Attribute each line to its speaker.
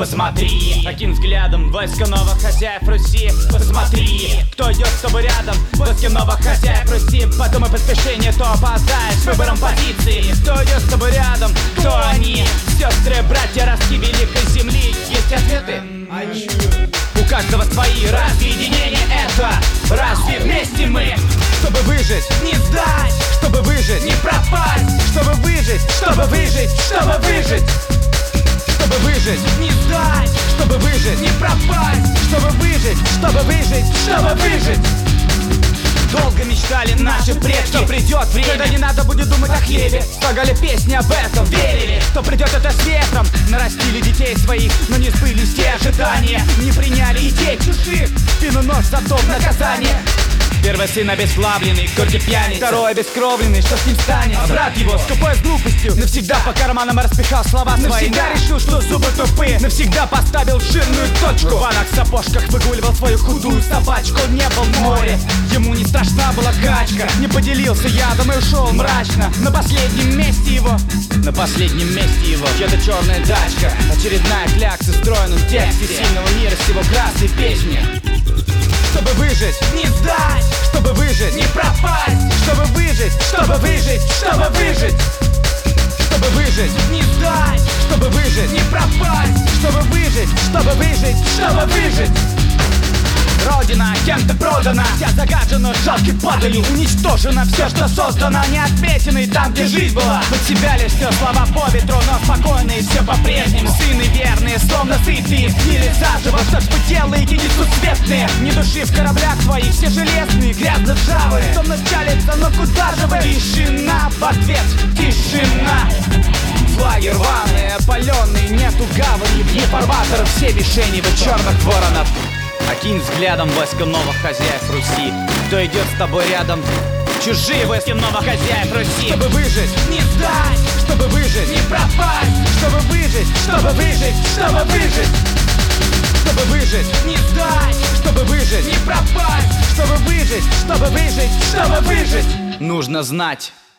Speaker 1: Посмотри, каким взглядом войска новых хозяев Руси. Посмотри, кто идет с тобой рядом, войска новых хозяев Руси. Подумай, поспешение, то опоздаешь с выбором позиции. Кто идет с тобой рядом, кто они? Сестры, братья, ростки великой земли. Есть ответы? У каждого свои. Разве единение это? Разве вместе мы? Чтобы выжить, не сдать. Чтобы выжить, не пропасть. Чтобы выжить, чтобы выжить, чтобы выжить. Чтобы выжить, не сдать. Чтобы выжить, не пропасть. Чтобы выжить, чтобы выжить, чтобы выжить. Долго мечтали наши предки, что придет время, когда не надо будет думать о хлебе. Слагали песни об этом, верили, что придет это с ветром. Нарастили детей своих, но не сбылись те ожидания. Не приняли идей чужих, спину нож зато в наказание. Первый сын обезглавленный, горький пьяный. Второй обескровленный, что с ним станет? Брат его, скупой с глупостью, навсегда по карманам распихал слова свои. Навсегда решил, что зубы тупые, навсегда поставил жирную точку. В ванах сапожках выгуливал свою худую собачку. Он не был в море, ему не страшна была качка. Не поделился ядом и ушел мрачно. На последнем месте его, на последнем месте его чья-то черная тачка. Очередная клякса в стройном тексте сильного мира с его красной песни. Чтобы выжить, не сдать. Чтобы выжить, не пропасть. Чтобы выжить, чтобы выжить, чтобы выжить. Чтобы выжить, не сдать. Чтобы выжить, не пропасть. Чтобы выжить, чтобы выжить, чтобы выжить. Родина кем-то продана, вся загажена жалкой падалью. Уничтожено все, что создано, не отметенной там, где жизнь была. Под себя лишь все слова по ветру, но спокойные все по-прежнему. Сыны верные, словно сытые, сгнили заживо, что спытело и несусветные. Ни души в кораблях твоих, все железные, грязно-ржавые. Томно чалится, но куда же вы? Тишина в ответ, тишина. Флаги рваные, опаленные, нету гавани. Вне фарватеров все мишени в черных воронов. Окинь взглядом войска новых хозяев Руси. Кто идет с тобой рядом? Чужие войска новых хозяев Руси. Чтобы выжить, не сдать. Чтобы выжить, не пропасть. Чтобы выжить, чтобы выжить, чтобы выжить. Чтобы выжить, не сдать. Чтобы выжить, не пропасть. Чтобы выжить, чтобы выжить, чтобы выжить. Нужно знать.